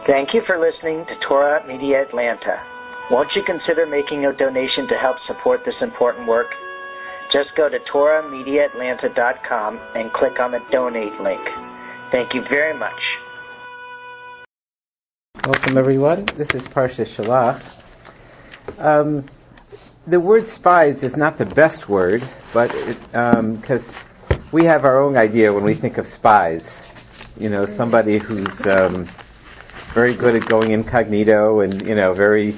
Thank you for listening to Torah Media Atlanta. Won't you consider making a donation to help support this important work? Just go to TorahMediaAtlanta.com and click on the donate link. Thank you very much. Welcome, everyone. This is Parsha Shalach. The word spies is not the best word, but because we have our own idea when we think of spies. You know, somebody who's very good at going incognito and, very,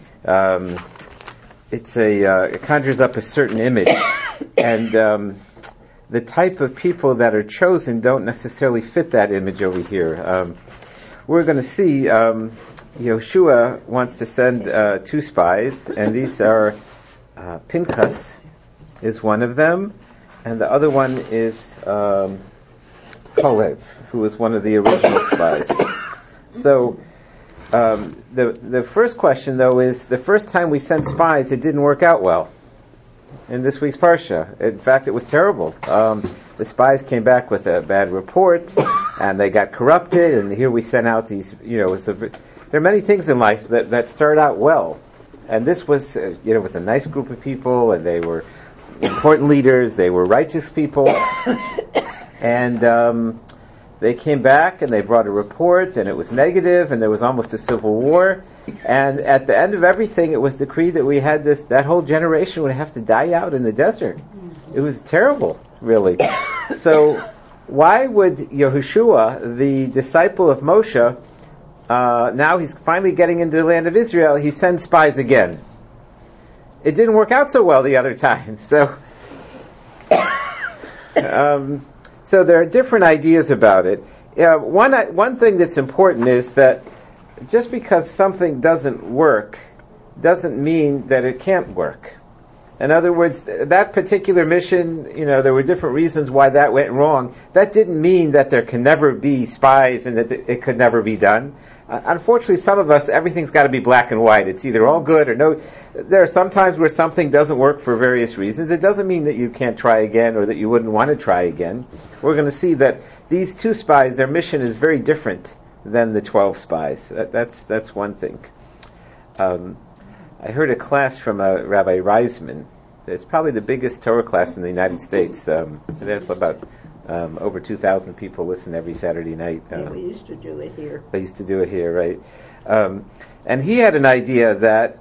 it conjures up a certain image. And the type of people that are chosen don't necessarily fit that image over here. We're going to see Yoshua wants to send 2 spies, and these are Pinchas is one of them, and the other one is Kalev, who was one of the original spies. So the first question, though, is the first time we sent spies, it didn't work out well in this week's Parsha. In fact, it was terrible. The spies came back with a bad report, and they got corrupted, and here we sent out these, there are many things in life that start out well. And this was, was a nice group of people, and they were important leaders, they were righteous people, and they came back and they brought a report, and it was negative, and there was almost a civil war. And at the end of everything, it was decreed that we had that whole generation would have to die out in the desert. It was terrible, really. So why would Yehoshua, the disciple of Moshe, now he's finally getting into the land of Israel, he sends spies again? It didn't work out so well the other time. So so there are different ideas about it. One thing that's important is that just because something doesn't work doesn't mean that it can't work. In other words, that particular mission, there were different reasons why that went wrong. That didn't mean that there can never be spies and that it could never be done. Unfortunately, some of us, everything's got to be black and white. It's either all good or no. There are some times where something doesn't work for various reasons. It doesn't mean that you can't try again or that you wouldn't want to try again. We're going to see that these 2 spies, their mission is very different than the 12 spies. That's one thing. I heard a class from Rabbi Reisman. It's probably the biggest Torah class in the United States. There's about over 2,000 people listen every Saturday night. We used to do it here. They used to do it here, right? And he had an idea that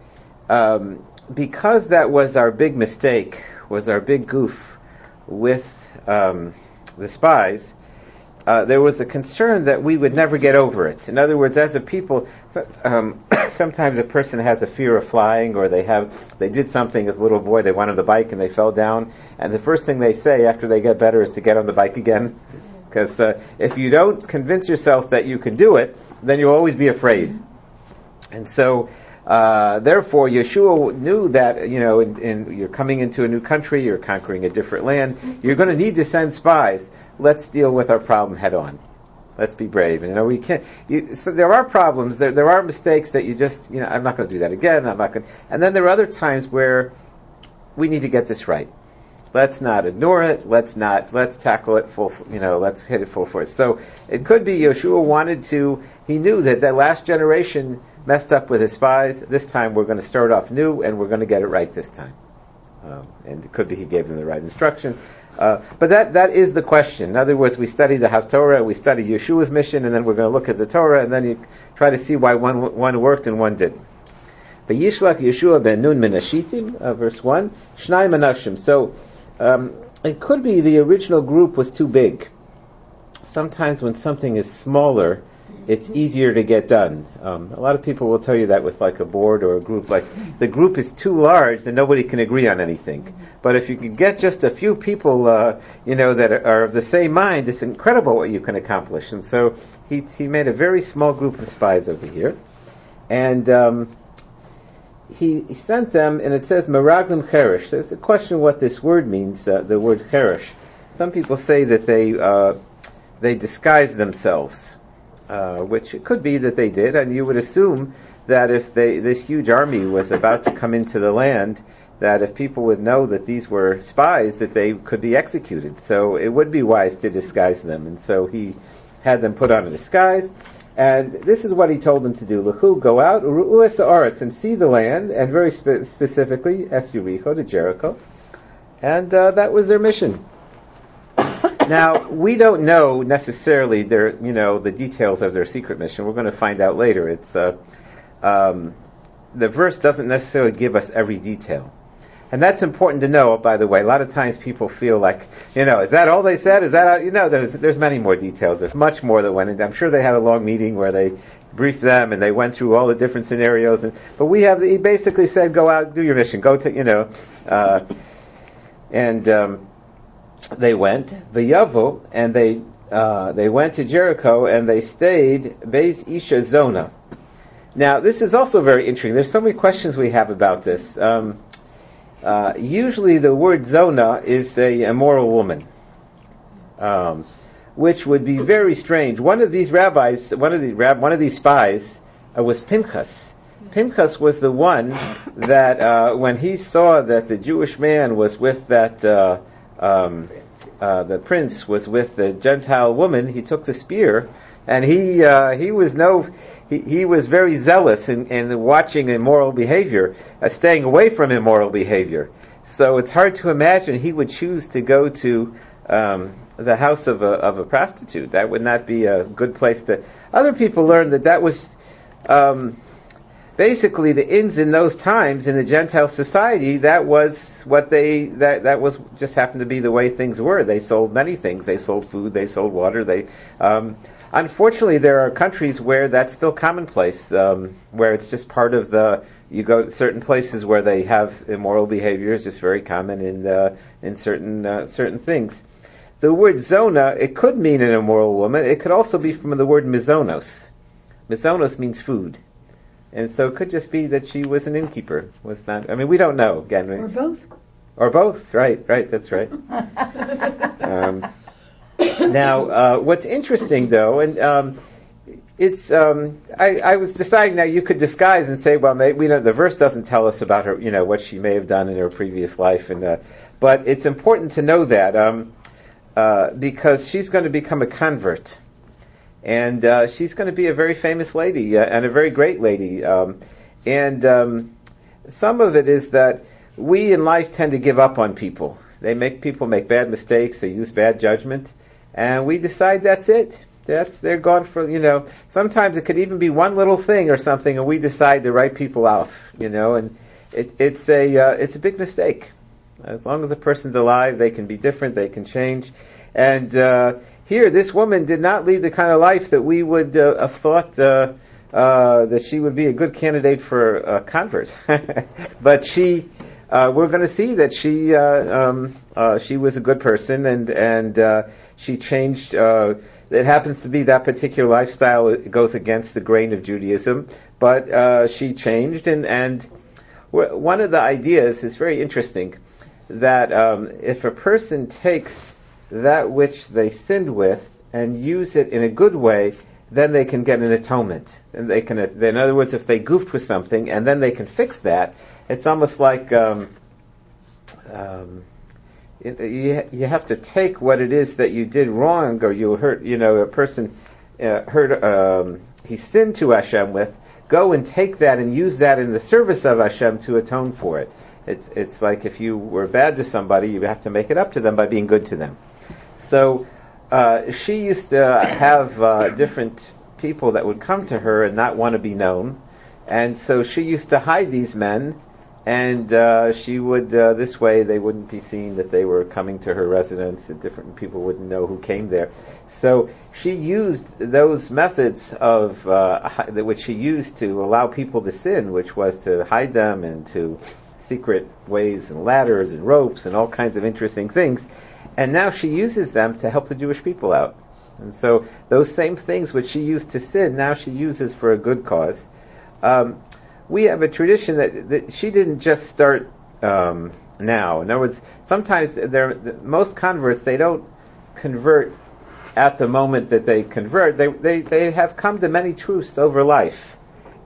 because that was our big mistake, was our big goof with the spies, there was a concern that we would never get over it. In other words, as a people, sometimes a person has a fear of flying, or they did something as a little boy, they wanted the bike and they fell down, and the first thing they say after they get better is to get on the bike again. Because if you don't convince yourself that you can do it, then you'll always be afraid. And so, therefore, Yeshua knew that, you're coming into a new country, you're conquering a different land, you're going to need to send spies. Let's deal with our problem head on. Let's be brave. We can't. So there are problems. There are mistakes that you just. I'm not going to do that again. I'm not going. And then there are other times where we need to get this right. Let's not ignore it. Let's tackle it full. Let's hit it full force. So it could be Yeshua wanted to. He knew that last generation messed up with his spies. This time we're going to start off new, and we're going to get it right this time. And it could be he gave them the right instruction. But that is the question. In other words, we study the Haftorah, we study Yeshua's mission, and then we're going to look at the Torah, and then you try to see why one worked and one didn't. But Yishlach Yeshua ben Nun min Hashitim, verse 1, Shnai Menashim. So it could be the original group was too big. Sometimes when something is smaller, it's easier to get done. A lot of people will tell you that with like a board or a group. Like the group is too large, then nobody can agree on anything. But if you can get just a few people, that are of the same mind, it's incredible what you can accomplish. And so he made a very small group of spies over here, and he sent them. And it says Meraglim Cherish. There's a question what this word means. The word Cherish. Some people say that they disguised themselves. Which it could be that they did, and you would assume that if this huge army was about to come into the land, that if people would know that these were spies, that they could be executed. So it would be wise to disguise them, and so he had them put on a disguise. And this is what he told them to do. L'chu, go out, u'ru'u es ha'aretz, and see the land, and very specifically, es Yericho, to Jericho. And that was their mission. Now, we don't know necessarily the details of their secret mission. We're going to find out later. It's the verse doesn't necessarily give us every detail. And that's important to know, by the way. A lot of times people feel like, is that all they said? Is that, there's many more details. There's much more that went into. I'm sure they had a long meeting where they briefed them and they went through all the different scenarios. But he basically said, go out, do your mission, go to, they went, V'yavu, and they went to Jericho and they stayed, Beis Isha Zona. Now, this is also very interesting. There's so many questions we have about this. Usually the word Zona is a immoral woman, which would be very strange. One of these rabbis, one of these spies, was Pinchas. Pinchas was the one that, when he saw that the Jewish man was with that, the prince was with the Gentile woman, he took the spear, and he was very zealous in watching immoral behavior, staying away from immoral behavior. So it's hard to imagine he would choose to go to the house of a prostitute. That would not be a good place to. Other people learned that was basically the inns in those times in the Gentile society. That was what that was just happened to be the way things were. They sold many things. They sold food. They sold water. Unfortunately, there are countries where that's still commonplace, where it's just part of you go to certain places where they have immoral behavior. It's just very common in certain things. The word zona, it could mean an immoral woman. It could also be from the word mizonos. Mizonos means food. And so it could just be that she was an innkeeper. We don't know. Again, or both. Or both, right, that's right. Now, what's interesting, though, and it's I was deciding now you could disguise and say, well, maybe the verse doesn't tell us about her, what she may have done in her previous life, but it's important to know that because she's going to become a convert, and she's going to be a very famous lady and a very great lady, and some of it is that we in life tend to give up on people. People make bad mistakes. They use bad judgment. And we decide that's it. They're gone for, sometimes it could even be one little thing or something, and we decide to write people off, and it's a big mistake. As long as a person's alive, they can be different, they can change. And here, this woman did not lead the kind of life that we would have thought that she would be a good candidate for a convert. But we're going to see that she was a good person, and she changed. It happens to be that particular lifestyle. It goes against the grain of Judaism, but she changed. And one of the ideas is very interesting, that if a person takes that which they sinned with and use it in a good way, then they can get an atonement. And they can, in other words, if they goofed with something and then they can fix that, it's almost like you have to take what it is that you did wrong, or you hurt, a person he sinned to Hashem with, go and take that and use that in the service of Hashem to atone for it. It's like if you were bad to somebody, you have to make it up to them by being good to them. So she used to have different people that would come to her and not want to be known, and so she used to hide these men. And she would, this way they wouldn't be seen that they were coming to her residence, and different people wouldn't know who came there. So she used those methods of which she used to allow people to sin, which was to hide them into secret ways and ladders and ropes and all kinds of interesting things. And now she uses them to help the Jewish people out. And so those same things which she used to sin, now she uses for a good cause. We have a tradition that she didn't just start now. In other words, sometimes most converts, they don't convert at the moment that they convert. They have come to many truths over life.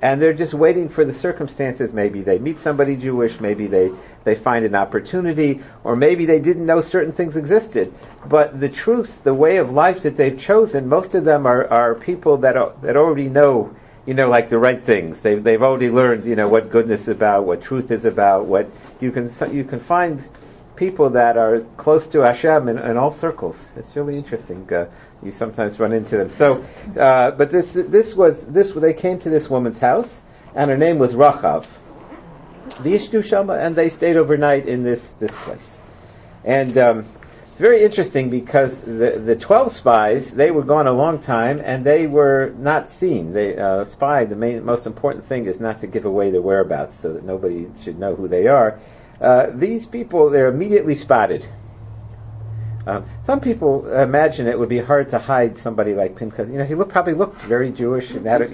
and they're just waiting for the circumstances. Maybe they meet somebody Jewish, maybe they find an opportunity, or maybe they didn't know certain things existed. But the truth, the way of life that they've chosen, most of them are people that already know, like the right things. They've already learned, what goodness is about, what truth is about, what you can they people that are close to Hashem in all circles. It's really interesting. You sometimes run into them. So, but they came to this woman's house, and her name was Rachav. V'yishnu shama, and they stayed overnight in this place. And it's very interesting because the 12 spies, they were gone a long time, and they were not seen. They the most important thing is not to give away their whereabouts so that nobody should know who they are. These people, they're immediately spotted. Some people imagine it would be hard to hide somebody like Pinchas. He probably looked very Jewish, and that,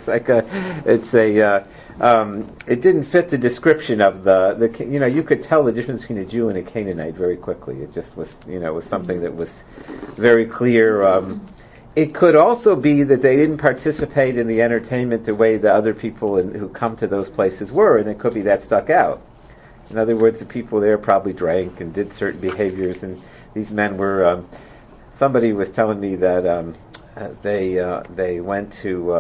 it didn't fit the description of the. You could tell the difference between a Jew and a Canaanite very quickly. It just was, was something that was very clear. It could also be that they didn't participate in the entertainment the way the other people who come to those places were, and it could be that stuck out. In other words, the people there probably drank and did certain behaviors, and these men were. Somebody was telling me that they went to,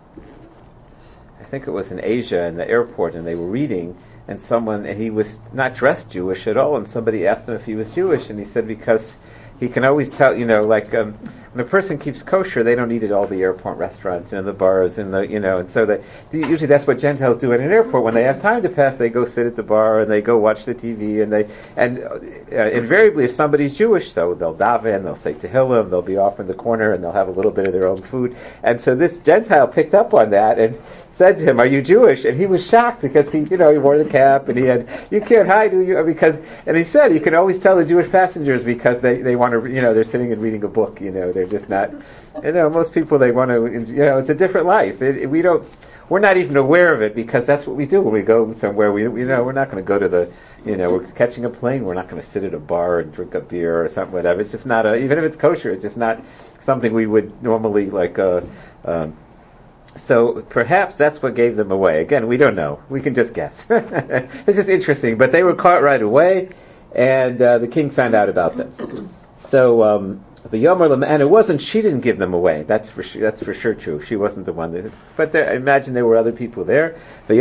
I think it was in Asia, in the airport, and they were reading, and he was not dressed Jewish at all, and somebody asked him if he was Jewish, and he said because he can always tell, when a person keeps kosher, they don't eat at all the airport restaurants and the bars and and so usually that's what Gentiles do at an airport. When they have time to pass, they go sit at the bar and they go watch the TV and invariably if somebody's Jewish, so they'll daven, they'll say Tehillim, they'll be off in the corner and they'll have a little bit of their own food. And so this Gentile picked up on that and said to him, "Are you Jewish?" And he was shocked because he wore the cap and you can't hide who you are and he said you can always tell the Jewish passengers because they want to, they're sitting and reading a book, they're just not, most people they want to, it's a different life. We're not even aware of it because that's what we do when we go somewhere. We're not going to go to we're catching a plane. We're not going to sit at a bar and drink a beer or something, whatever. It's just not even if it's kosher, it's just not something we would normally so perhaps that's what gave them away. Again, we don't know. We can just guess. It's just interesting. But they were caught right away, and the king found out about them. So and it wasn't. She didn't give them away. That's for sure true. She wasn't the one. But I imagine there were other people there. And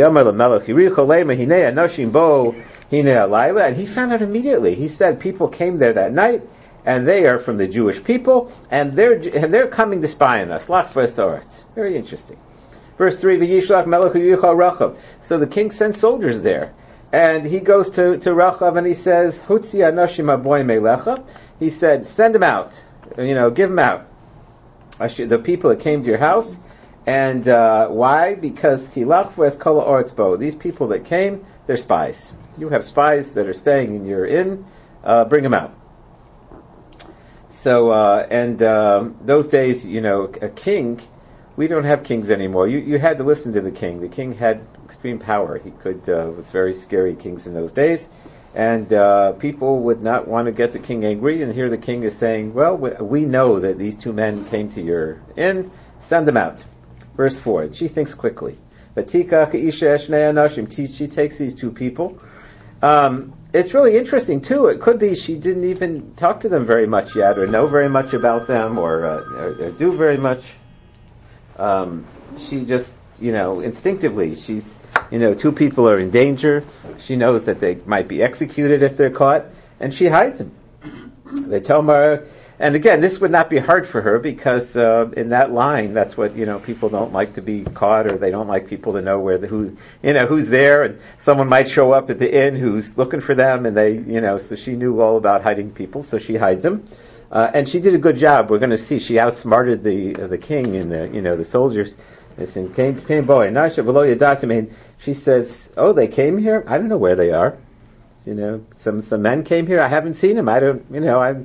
he found out immediately. He said people came there that night, and they are from the Jewish people, and they're coming to spy on us. Very interesting. Verse 3, so the king sent soldiers there, and he goes to Rachav and he says, he said, send them out, give them out, the people that came to your house. And why? Because these people that came, they're spies. You have spies that are staying in your inn, bring them out. So, those days, a king, we don't have kings anymore. You had to listen to the king. The king had extreme power. He was very scary kings in those days. And people would not want to get the king angry. And here the king is saying, well, we know that these two men came to your inn. Send them out. Verse 4, she thinks quickly. She takes these two people. It's really interesting too. It could be she didn't even talk to them very much yet, or know very much about them, or do very much. She just, instinctively, she's, two people are in danger. She knows that they might be executed if they're caught, and she hides them. They tell her, and again, this would not be hard for her because in that line, that's what people don't like to be caught, or they don't like people to know who's there, and someone might show up at the inn who's looking for them, and they so she knew all about hiding people, so she hides them, and she did a good job. We're going to see she outsmarted the king and the soldiers. Listen, came boy, Nasha below Yadatim. She says, "Oh, they came here. I don't know where they are. Some men came here. I haven't seen them. I don't. I'm."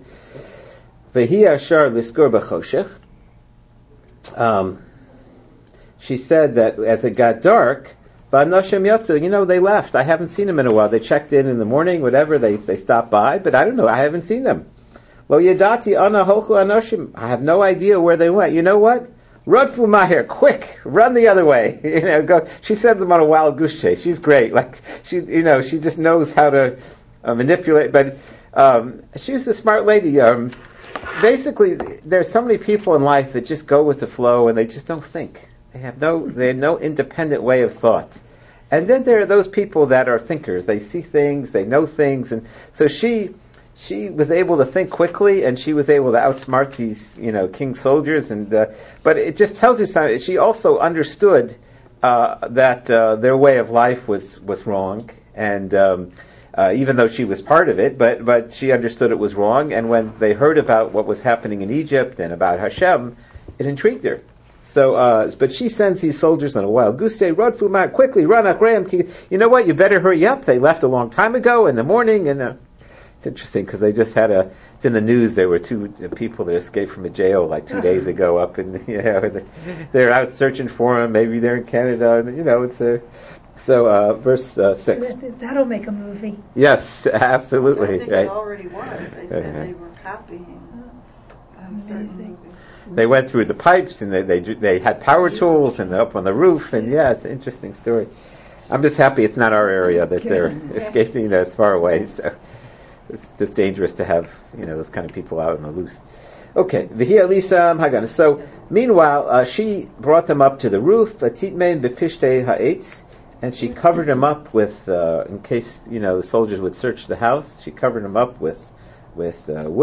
She said that as it got dark, they left. I haven't seen them in a while. They checked in the morning, whatever. They stopped by, but I don't know. I haven't seen them. I have no idea where they went. You know what? Rodfu Maher, quick, run the other way. Go. She sends them on a wild goose chase. She's great. Like she just knows how to manipulate. But she was a smart lady. Basically, there's so many people in life that just go with the flow and they just don't think. They have no independent way of thought. And then there are those people that are thinkers. They see things, they know things, and so she was able to think quickly, and she was able to outsmart these, king's soldiers. And but it just tells you something. She also understood that their way of life was wrong, and even though she was part of it, but she understood it was wrong. And when they heard about what was happening in Egypt and about Hashem, it intrigued her. So, but she sends these soldiers on a wild goose chase. Rodfu Maher, quickly run, Akreim. You know what? You better hurry up. They left a long time ago in the morning, and it's interesting because they just had it's in the news. There were 2 people that escaped from a jail like 2 days ago up in, they're out searching for them. Maybe they're in Canada, and so verse 6. That'll make a movie. Yes, absolutely. I think it already was. They said they were copying certain movies. They went through the pipes, and they had power tools, and up on the roof, and it's an interesting story. I'm just happy it's not our area that they're escaping as far away. So it's just dangerous to have those kind of people out on the loose. Okay, V'hi Elisam Hagan. So meanwhile, she brought them up to the roof, Atitmein b'pishtei ha'etz, and she covered them up with, in case the soldiers would search the house. She covered them up with wood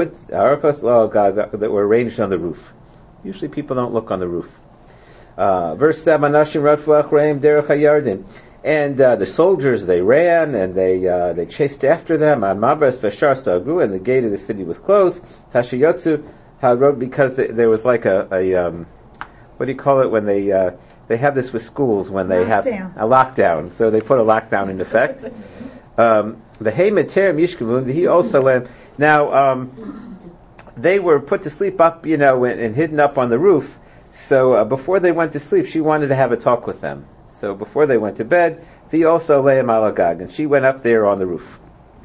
that were arranged on the roof. Usually people don't look on the roof. Verse 7, Anashim Radfu Achreim Derech HaYarden. And the soldiers, they ran, and they chased after them. And the gate of the city was closed. Tashiyotsu, because there was like a what do you call it when they have this with schools when they have a lockdown. So they put a lockdown in effect. The Haymater Mishkavun, he also now they were put to sleep up, and hidden up on the roof. So before they went to sleep, she wanted to have a talk with them. So before they went to bed, the also Leim Alagag, and she went up there on the roof.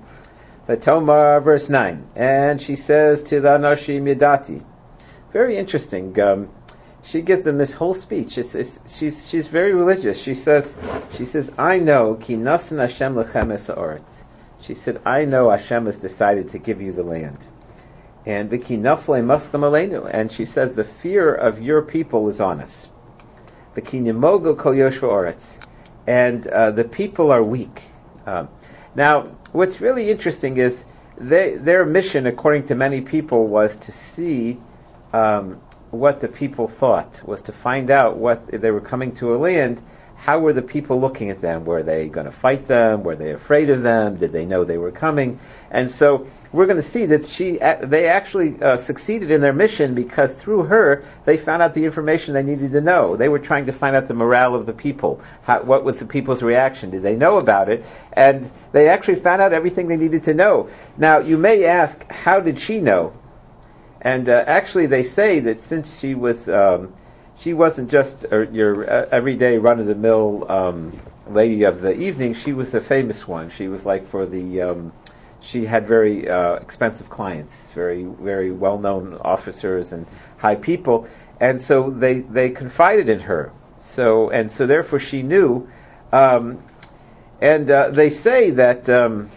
Tomar, verse 9, and she says to the Anashim Yadati, very interesting. She gives them this whole speech. She's very religious. She says, I know ki nasan Hashem lechem es ha'aretz. She said, I know Hashem has decided to give you the land. And v'ki naflei maskam aleinu. And she says, the fear of your people is on us. V'ki nimogel kol yoshva ha'aretz. And the people are weak. Now, what's really interesting is their mission, according to many people, was to see what the people thought, was to find out what they were coming to a land. How were the people looking at them? Were they going to fight them? Were they afraid of them? Did they know they were coming? And so we're going to see that they actually succeeded in their mission because through her they found out the information they needed to know. They were trying to find out the morale of the people. What was the people's reaction? Did they know about it? And they actually found out everything they needed to know. Now you may ask, how did she know? And actually they say that since she wasn't just your everyday run-of-the-mill lady of the evening, she was the famous one. She was like she had very expensive clients, very, very well-known officers and high people, and so they confided in her. So therefore she knew, and they say that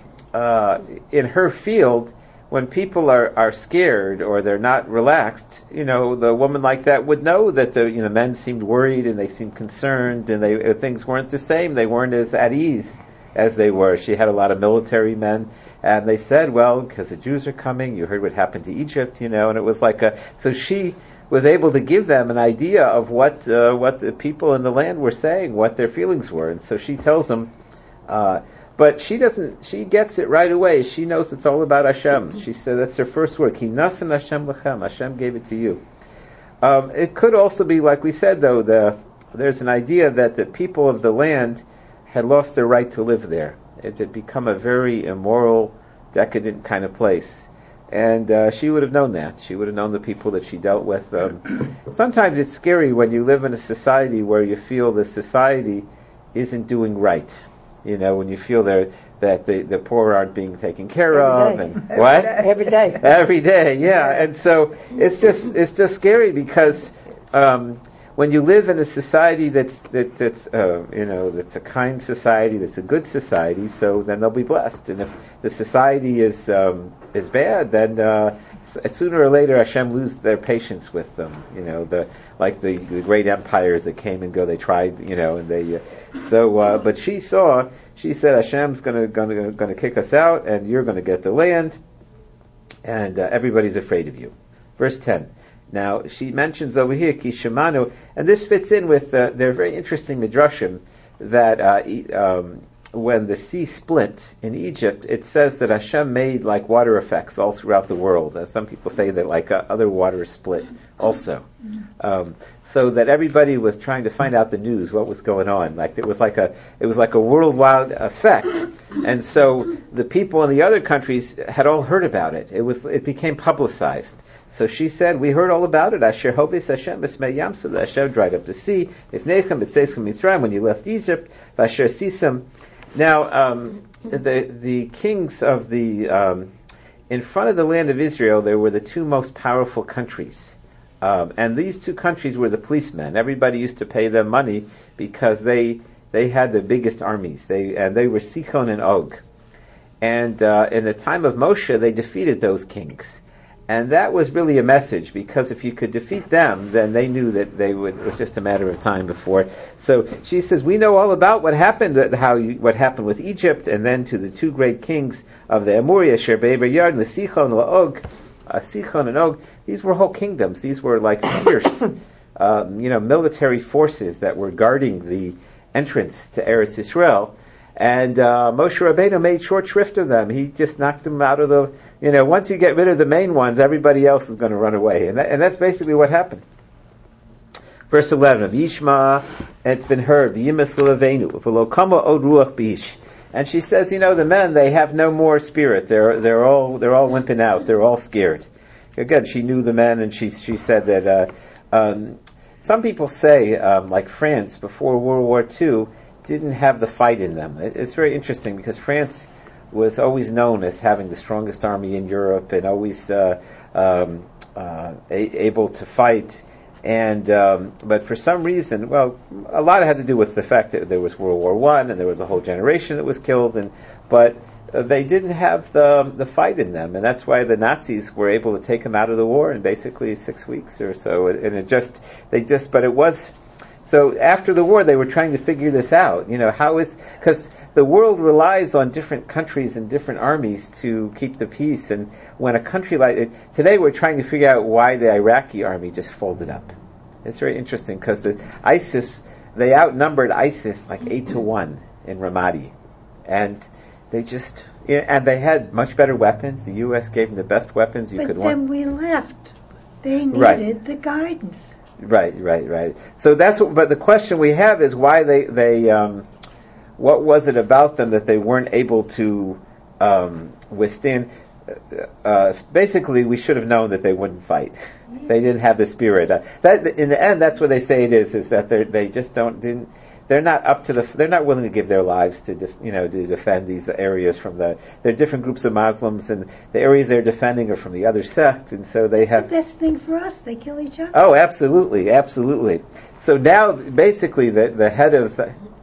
in her field, when people are scared or they're not relaxed, the woman like that would know that the men seemed worried and they seemed concerned and things weren't the same. They weren't as at ease as they were. She had a lot of military men, and they said, well, because the Jews are coming, you heard what happened to Egypt, and it was like so she was able to give them an idea of what the people in the land were saying, what their feelings were, and so she tells them. But she gets it right away. She knows it's all about Hashem. She said that's her first word. Ki nasan Hashem lechem. Hashem gave it to you. It could also be, like we said, though, there's an idea that the people of the land had lost their right to live there. It had become a very immoral, decadent kind of place. And she would have known that. She would have known the people that she dealt with. Sometimes it's scary when you live in a society where you feel the society isn't doing right. When you feel that the poor aren't being taken care of, and what? Every day. Every day, yeah. And so it's just scary because when when you live in a society that's a kind society, that's a good society, so then they'll be blessed. And if the society is bad, then sooner or later Hashem lose their patience with them. The great empires that came and go, they tried, and they. But she said Hashem's going to kick us out, and you're going to get the land, and everybody's afraid of you. Verse 10. Now, she mentions over here, Kishimanu, and this fits in with their very interesting midrashim, that when the sea split in Egypt, it says that Hashem made like water effects all throughout the world. Some people say that like other waters split also. So that everybody was trying to find out the news, what was going on. Like it was like a worldwide effect. And so the people in the other countries had all heard about it. It became publicized. So she said, we heard all about it. Asher hovis Hashem esmei yam, so that Hashem dried up the sea. If nechem b'tzeisem Mitzrayim, when you left Egypt, v'asher sisem. Now, the kings of the in front of the land of Israel, there were the two most powerful countries, and these two countries were the policemen. Everybody used to pay them money because they had the biggest armies. They were Sichon and Og, and in the time of Moshe, they defeated those kings. And that was really a message, because if you could defeat them, then they knew that it was just a matter of time before. So she says, we know all about what happened, what happened with Egypt, and then to the two great kings of the Amoria, Sherbeber Yard, and the Sichon, La'og, Sichon and Og. These were whole kingdoms. These were like fierce, military forces that were guarding the entrance to Eretz Yisrael. And Moshe Rabbeinu made short shrift of them. He just knocked them out of the, once you get rid of the main ones, everybody else is going to run away. And that's basically what happened. Verse 11 of Yishma, it's been heard, V'yimas l'leveinu, v'lo kama od ruach b'ish. And she says, the men, they have no more spirit. They're all wimping out. They're all scared. Again, she knew the men, and she said that, some people say, like France, before World War II, didn't have the fight in them. It's very interesting, because France was always known as having the strongest army in Europe and always able to fight. And but for some reason, a lot had to do with the fact that there was World War I and there was a whole generation that was killed. But they didn't have the fight in them, and that's why the Nazis were able to take them out of the war in basically 6 weeks or so. And but it was. So after the war, they were trying to figure this out. Because the world relies on different countries and different armies to keep the peace. And when a country today, we're trying to figure out why the Iraqi army just folded up. It's very interesting, because they outnumbered ISIS like 8-1 in Ramadi, and they had much better weapons. The U.S. gave them the best weapons you could want. But then we left. They needed the guidance. Right. So but the question we have is why they what was it about them that they weren't able to withstand? Basically, we should have known that they wouldn't fight. They didn't have the spirit. That in the end, that's what they say it is that they just they're not up to they're not willing to give their lives to defend these areas from there are different groups of Muslims, and the areas they're defending are from the other sect, and so they have the best thing for us. They kill each other. Oh, absolutely. So now, basically, the head of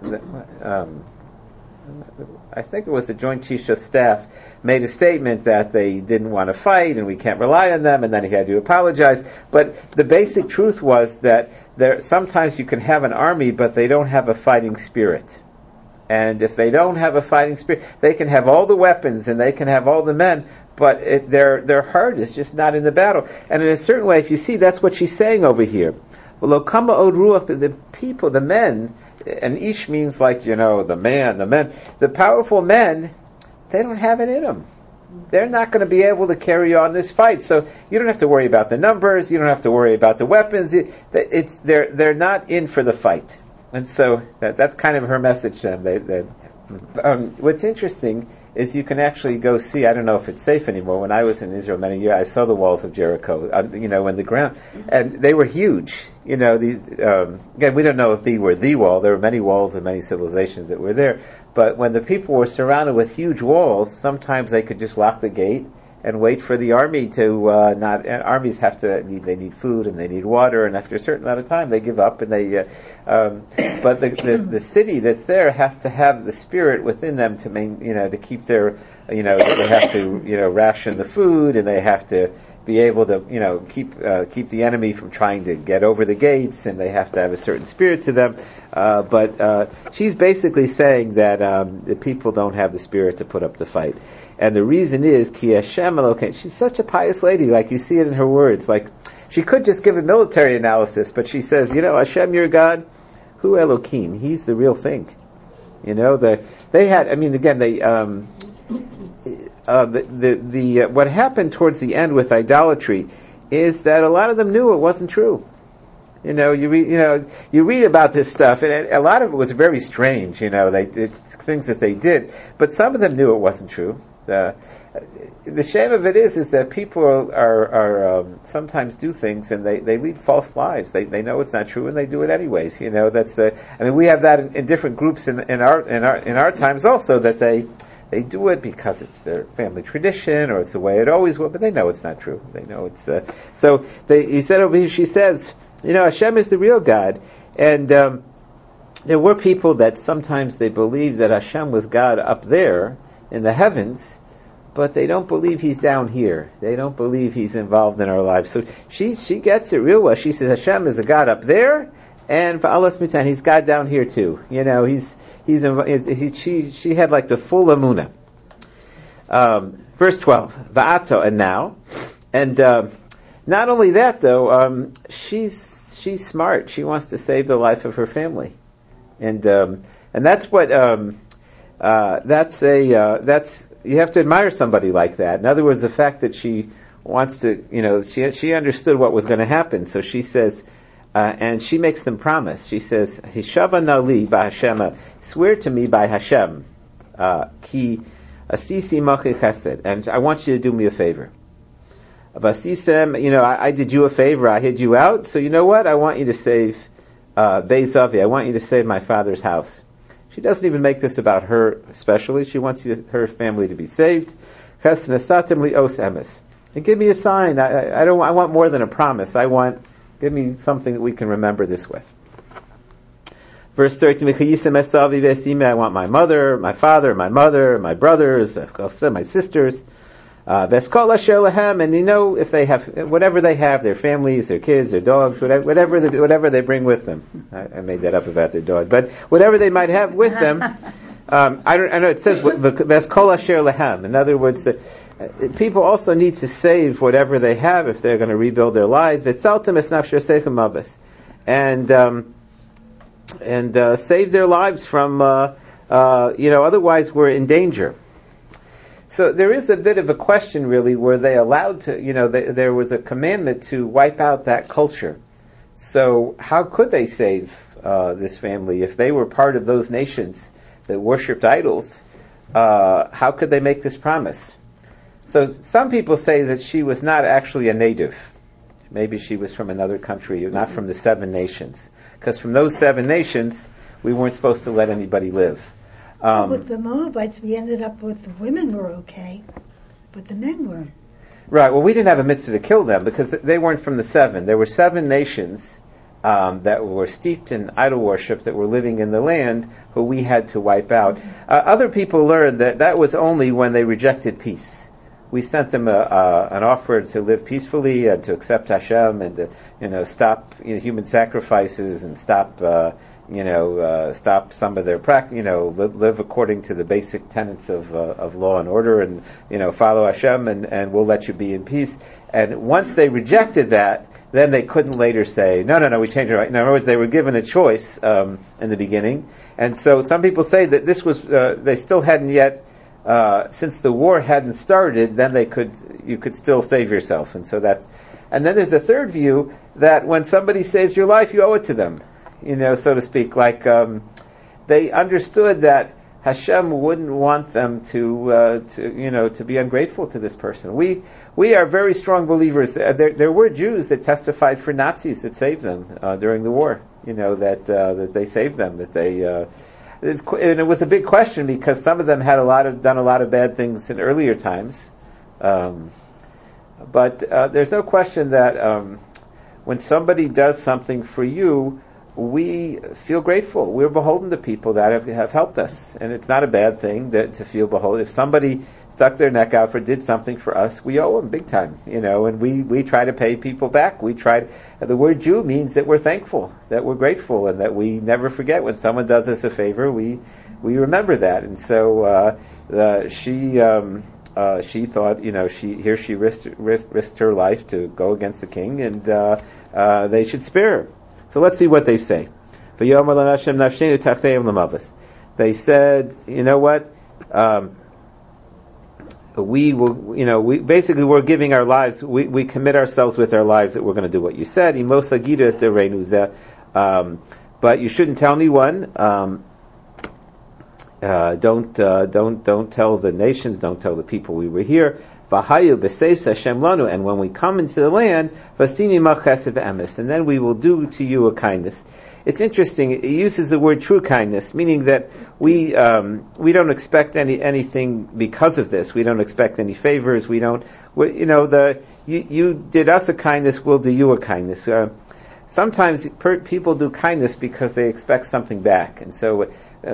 I think it was the Joint Chiefs of Staff, made a statement that they didn't want to fight and we can't rely on them, and then he had to apologize. But the basic truth was that sometimes you can have an army, but they don't have a fighting spirit. And if they don't have a fighting spirit, they can have all the weapons and they can have all the men, but their heart is just not in the battle. And in a certain way, if you see, that's what she's saying over here. The people, the men, and ish means like, the men, the powerful men, they don't have it in them. They're not going to be able to carry on this fight. So you don't have to worry about the numbers, you don't have to worry about the weapons. They're not in for the fight. And so that's kind of her message to them. What's interesting is you can actually go see, I don't know if it's safe anymore, when I was in Israel many years, I saw the walls of Jericho, when the ground, and they were huge. Again, we don't know if they were the wall. There were many walls and many civilizations that were there. But when the people were surrounded with huge walls, sometimes they could just lock the gate and wait for the army to armies they need food and they need water, and after a certain amount of time they give up and they but the city that's there has to have the spirit within them to keep their they have to ration the food, and they have to be able to keep the enemy from trying to get over the gates, and they have to have a certain spirit to them. But she's basically saying that the people don't have the spirit to put up the fight, and the reason is Ki Hashem Elokeinu. She's such a pious lady, like you see it in her words. Like she could just give a military analysis, but she says, Hashem, your God, Hu Elokim, He's the real thing. What happened towards the end with idolatry is that a lot of them knew it wasn't true. You read about this stuff, and a lot of it was very strange. They did things that they did, but some of them knew it wasn't true. The shame of it is that people are sometimes do things and they lead false lives. They know it's not true and they do it anyways. We have that in different groups in our times also, that they do it because it's their family tradition or it's the way it always will, but they know it's not true. They know it's he said over here. She says, Hashem is the real God, and there were people that sometimes they believed that Hashem was God up there in the heavens, but they don't believe He's down here. They don't believe He's involved in our lives. So she gets it real well. She says Hashem is a God up there, and Ba'alos Mitan, He's God down here too. She had like the full emunah. Verse 12, Va'ato, and now, and not only that though, she's smart. She wants to save the life of her family, and that's what you have to admire somebody like that. In other words, the fact that she wants to, she understood what was going to happen. So she says, and she makes them promise. She says, Hishava nali b'Hashem, swear to me by Hashem, ki asisi machi chesed, and I want you to do me a favor. Basisem, I did you a favor. I hid you out. So you know what? I want you to save Beis Avi. I want you to save my father's house. She doesn't even make this about her especially. She wants her family to be saved. And give me a sign. I want more than a promise. Give me something that we can remember this with. Verse 13, I want my mother, my father, my mother, my brothers, my sisters. And if they have whatever they have, their families, their kids, their dogs, whatever they bring with them. I made that up about their dogs, but whatever they might have with them. I know it says Veskol asher lahem. In other words, people also need to save whatever they have if they're going to rebuild their lives. And save their lives from otherwise we're in danger. So there is a bit of a question, really, were they allowed to, there was a commandment to wipe out that culture. So how could they save this family if they were part of those nations that worshipped idols? How could they make this promise? So some people say that she was not actually a native. Maybe she was from another country, not from the 7 nations. Because from those 7 nations, we weren't supposed to let anybody live. With the Moabites, we ended up with the women were okay, but the men weren't. Right. Well, we didn't have a mitzvah to kill them because they weren't from the 7. There were 7 nations that were steeped in idol worship that were living in the land who we had to wipe out. Other people learned that was only when they rejected peace. We sent them an offer to live peacefully and to accept Hashem and to stop human sacrifices and stop some of their practice, live according to the basic tenets of law and order, and follow Hashem, and we'll let you be in peace. And once they rejected that, then they couldn't later say, no, we changed it. Right. In other words, they were given a choice in the beginning, and so some people say that this was they still hadn't yet. Since the war hadn't started, then you could still save yourself, and so and then there's a third view that when somebody saves your life, you owe it to them, so to speak. Like they understood that Hashem wouldn't want them to be ungrateful to this person. We are very strong believers. There were Jews that testified for Nazis that saved them during the war. That they saved them. That they. And it was a big question because some of them had done a lot of bad things in earlier times, But there's no question that when somebody does something for you, we feel grateful. We're beholden to people that have helped us. And it's not a bad thing to feel beholden. If somebody stuck their neck out did something for us, we owe them big time, and we try to pay people back. The word Jew means that we're thankful, that we're grateful, and that we never forget when someone does us a favor, we remember that. And so she thought, she risked her life to go against the king, and they should spare her. So let's see what they say. They said, you know what? We will, we're giving our lives, we commit ourselves with our lives that we're going to do what you said. But you shouldn't tell anyone. Don't tell the nations, don't tell the people we were here. And when we come into the land, and then we will do to you a kindness. It's interesting. It uses the word true kindness, meaning that we don't expect anything because of this. We don't expect any favors. You did us a kindness, we'll do you a kindness. Sometimes people do kindness because they expect something back, and so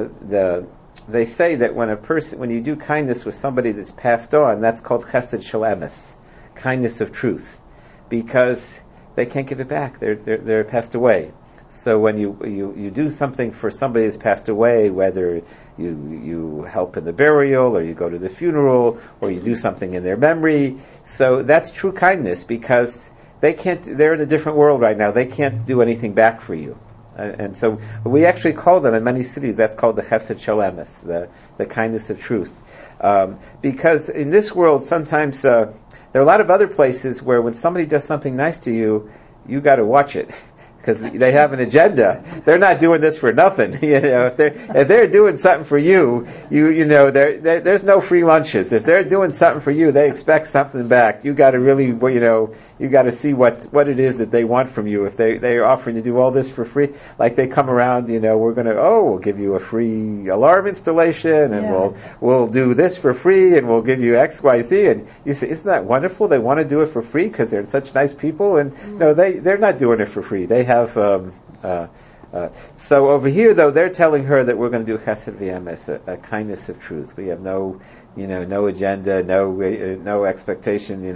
they say that when you do kindness with somebody that's passed on, that's called chesed shel emes, kindness of truth, because they can't give it back. They're passed away. So when you do something for somebody that's passed away, whether you help in the burial, or you go to the funeral, or you do something in their memory, so that's true kindness, because they're in a different world right now. They can't do anything back for you. And so we actually call them, in many cities, that's called the chesed shel emes, the kindness of truth. Because in this world, sometimes there are a lot of other places where when somebody does something nice to you, you got to watch it. Because they have an agenda. They're not doing this for nothing. If they're doing something for you, there's no free lunches. If they're doing something for you, they expect something back. You got to really, you got to see what it is that they want from you. If they're offering to do all this for free, like they come around, we'll give you a free alarm installation, and we'll do this for free, and we'll give you X, Y, Z. And you say, isn't that wonderful? They want to do it for free because they're such nice people, and they're not doing it for free. They have so over here, though, they're telling her that we're going to do chesed v'emes, a kindness of truth. We have no agenda, no expectation,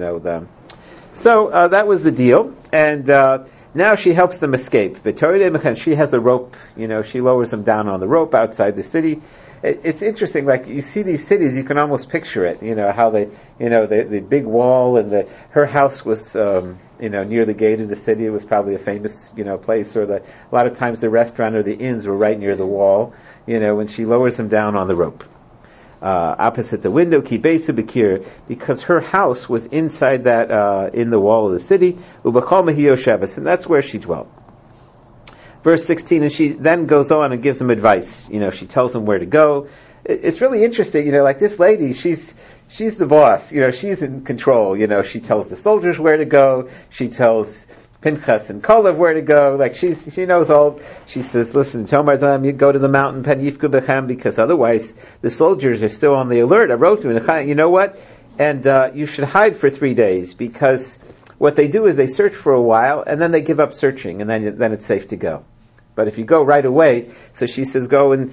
So that was the deal, and now she helps them escape. She has a rope, she lowers them down on the rope outside the city. It's interesting, like you see these cities, you can almost picture it, how they, the big wall, and her house was, near the gate of the city. It was probably a famous, place, or a lot of times the restaurant or the inns were right near the wall, when she lowers them down on the rope. Opposite the window, kibesu bekir, because her house was inside that, in the wall of the city, ubachal mahio shabbos, and that's where she dwelt. Verse 16, and she then goes on and gives them advice. She tells them where to go. It's really interesting, like this lady, she's the boss. She's in control. She tells the soldiers where to go. She tells Pinchas and Kalev where to go. Like she knows all. She says, listen, Tomar them, you go to the mountain, Pen Yifku Bechem, because otherwise the soldiers are still on the alert. I wrote to him, you know what? And you should hide for 3 days, because what they do is they search for a while, and then they give up searching, and then it's safe to go. But if you go right away, so she says, go and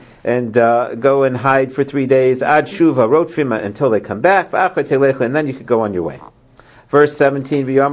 hide for 3 days, ad shuva, rotfima, until they come back, and then you could go on your way. Verse 17, they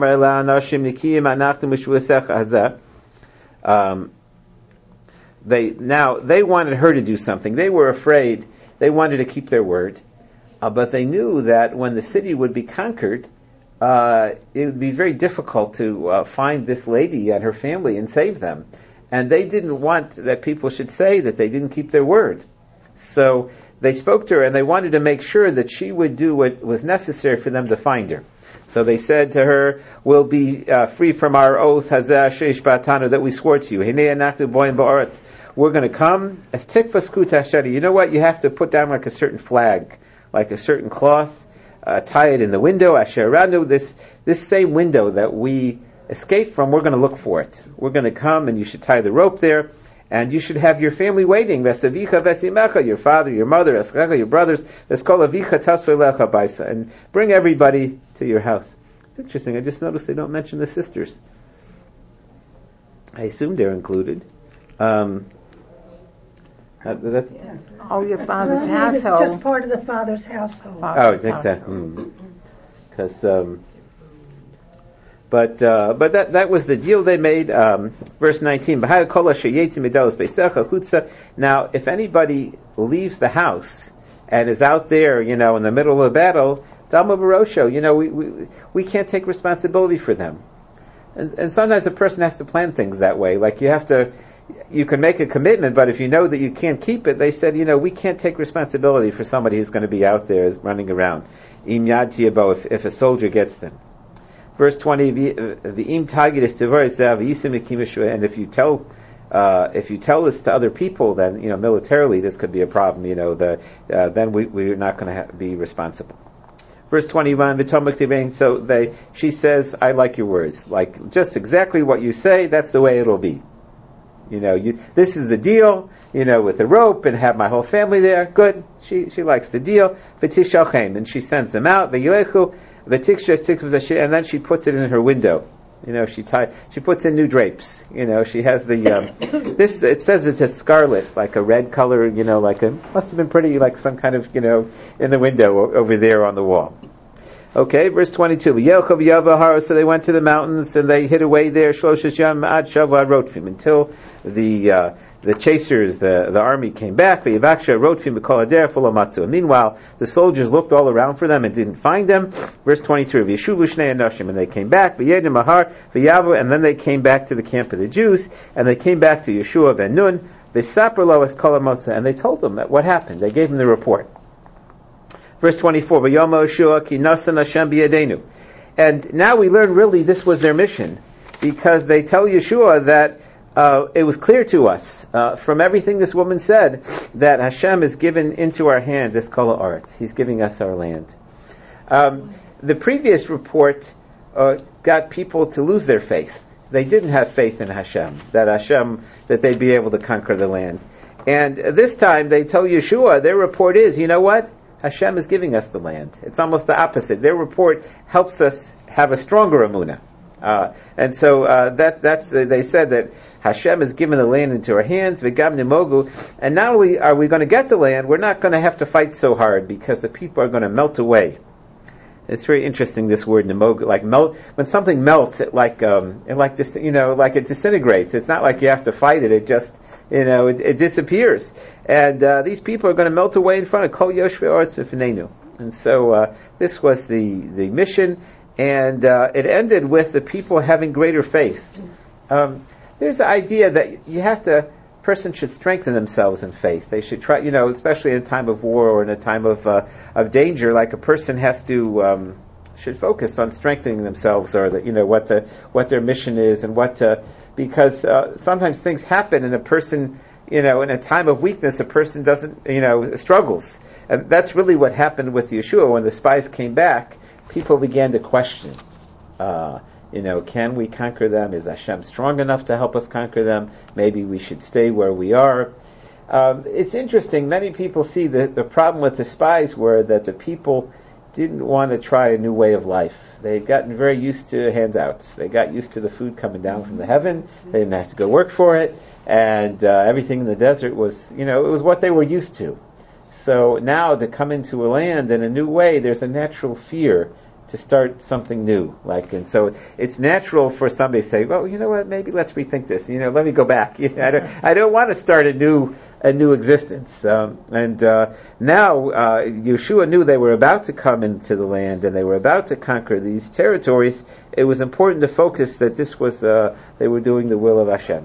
wanted her to do something. They were afraid. They wanted to keep their word, but they knew that when the city would be conquered, it would be very difficult to find this lady and her family and save them. And they didn't want that people should say that they didn't keep their word. So they spoke to her, and they wanted to make sure that she would do what was necessary for them to find her. So they said to her, we'll be free from our oath, that we swore to you. We're going to come as tikva skuta shari. You know what? You have to put down like a certain flag, like a certain cloth, tie it in the window, asheranu, this same window that we escape from, we're going to look for it. We're going to come, and you should tie the rope there, And you should have your family waiting. Vesavicha vesimecha, your father, your mother, eschacha, your brothers, veskol avicha tasvelecha baisa, and bring everybody to your house. It's interesting. I just noticed they don't mention the sisters. I assume they're included. Your father's household. Just part of the father's household. Oh, exactly. Because, but that was the deal they made. Verse 19. Now, if anybody leaves the house and is out there, in the middle of the battle, Dalma Barosho, we can't take responsibility for them. And sometimes a person has to plan things that way. Like you can make a commitment, but if you know that you can't keep it, they said, we can't take responsibility for somebody who's going to be out there running around. Im yad tiyabo, if a soldier gets them. Verse 20, v'im tagid es tevar ezav yisim ekim yeshua, and if you tell this to other people, then, militarily this could be a problem, then we're not going to be responsible. Verse 21, so she says, I like your words. Like, just exactly what you say, that's the way it'll be. This is the deal, with the rope and have my whole family there. Good. She likes the deal. And she sends them out. And then she puts it in her window. She puts in new drapes. She has it says it's a scarlet, like a red color, must have been pretty, like some kind of, in the window over there on the wall. Okay, verse 22. So they went to the mountains and they hid away there until the chasers, the army came back. Meanwhile, the soldiers looked all around for them and didn't find them. Verse 23. And they came back. And then they came back to the camp of the Jews, and they came back to Yeshua ben Nun. And they told them what happened. They gave him the report. Verse 24, and now we learn really this was their mission, because they tell Yeshua that it was clear to us from everything this woman said that Hashem is given into our hands as kol haaretz. He's giving us our land. The previous report got people to lose their faith. They didn't have faith in Hashem, that they'd be able to conquer the land. And this time they tell Yeshua, their report is, you know what? Hashem is giving us the land. It's almost the opposite. Their report helps us have a stronger emunah. And so they said that Hashem has given the land into our hands, v'gam nimogu, and not only are we going to get the land, we're not going to have to fight so hard because the people are going to melt away. It's very interesting, this word nimogu, like melt. When something melts, it disintegrates. It's not like you have to fight it. It just it disappears. And these people are going to melt away in front of Kol Yoshvei Aretz V'Fnenu. And so this was the mission, and it ended with the people having greater faith. There's an idea that person should strengthen themselves in faith. They should try, especially in a time of war or in a time of danger, like a person has to should focus on strengthening themselves, or what their mission is, and because sometimes things happen and a person, in a time of weakness, a person doesn't, struggles. And that's really what happened with Yeshua. When the spies came back, people began to question, can we conquer them? Is Hashem strong enough to help us conquer them? Maybe we should stay where we are. It's interesting, many people see the problem with the spies were that the people didn't want to try a new way of life. They had gotten very used to handouts. They got used to the food coming down from the heaven. They didn't have to go work for it. And everything in the desert was, it was what they were used to. So now to come into a land in a new way, there's a natural fear to start something new. And so it's natural for somebody to say, well, you know what, maybe let's rethink this. Let me go back. I don't want to start a new existence. Now Yeshua knew they were about to come into the land and they were about to conquer these territories. It was important to focus that this was they were doing the will of Hashem.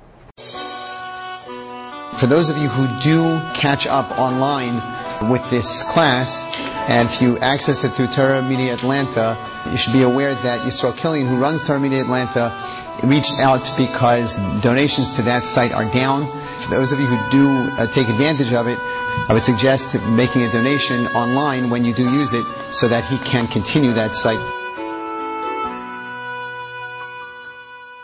For those of you who do catch up online with this class, and if you access it through Torah Media Atlanta, you should be aware that Yisrael Killian, who runs Torah Media Atlanta, reached out because donations to that site are down. For those of you who do take advantage of it, I would suggest making a donation online when you do use it so that he can continue that site.